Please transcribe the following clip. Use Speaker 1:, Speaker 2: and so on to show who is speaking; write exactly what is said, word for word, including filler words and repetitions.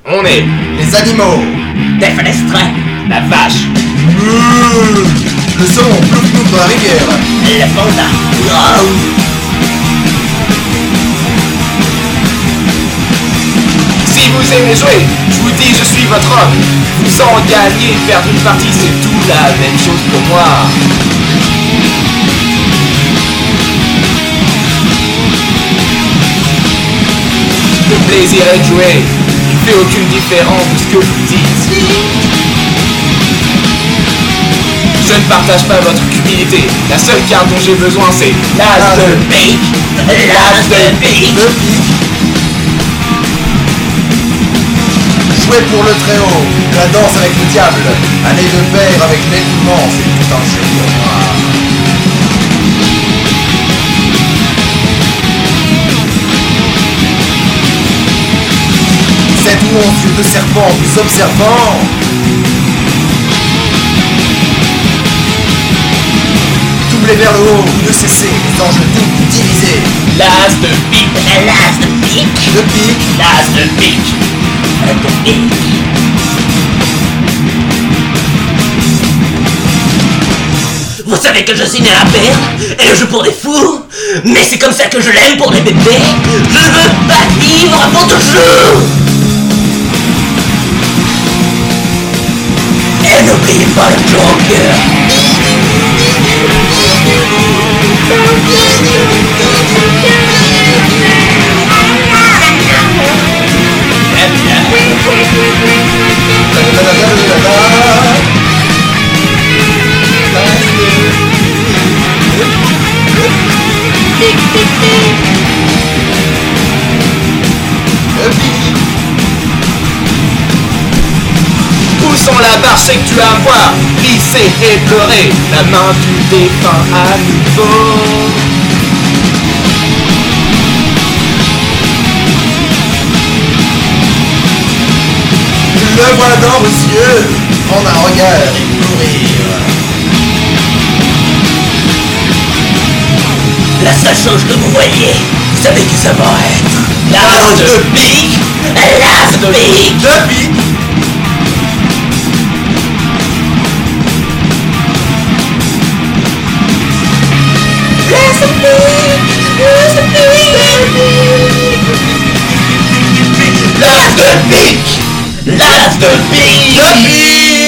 Speaker 1: On est
Speaker 2: les animaux.
Speaker 3: Des fenestrins.
Speaker 1: la vache.
Speaker 2: Mmh. Le saumon plouf plouf dans la rivière.
Speaker 3: Le panda. Wow.
Speaker 1: Si vous aimez jouer, je vous dis je suis votre homme. Vous en gagner, perdre une partie, c'est tout la même chose pour moi. Le plaisir est de jouer, il fait aucune différence de ce que vous dites. Je ne partage pas votre cupidité. La seule carte dont j'ai besoin c'est l'as de pique. L'as de pique.
Speaker 2: Le pic. Jouer pour le très haut. La danse avec le diable. Aller de pair avec l'étonnement, c'est tout un jeu pour moi. Sept ou onze yeux de serpent vous observant. Doublez vers le haut ou ne cessez, les anges doubles divisés.
Speaker 1: L'as de pique.
Speaker 3: L'as de pique.
Speaker 2: Le pic.
Speaker 1: L'as de pique.
Speaker 3: De pique. Vous savez que je suis né à perdre et je joue pour des fous. Mais c'est comme ça que je l'aime pour les bébés. Je ne veux pas vivre pour toujours. Et n'oubliez pas le Joker.
Speaker 1: Poussons la barre, c'est que tu vas voir. Glisser et pleurer. La main du défunt à nouveau.
Speaker 2: Le voilà dans vos yeux. Prendre un regard et mourir.
Speaker 3: La seule chose que vous voyez, vous savez qui ça va être.
Speaker 1: L'as de
Speaker 3: pique. L'as de pique.
Speaker 2: Le pic.
Speaker 3: L'as de pique. L'as de pique.
Speaker 1: L'as de pique. L'as de pique.
Speaker 2: Le pic.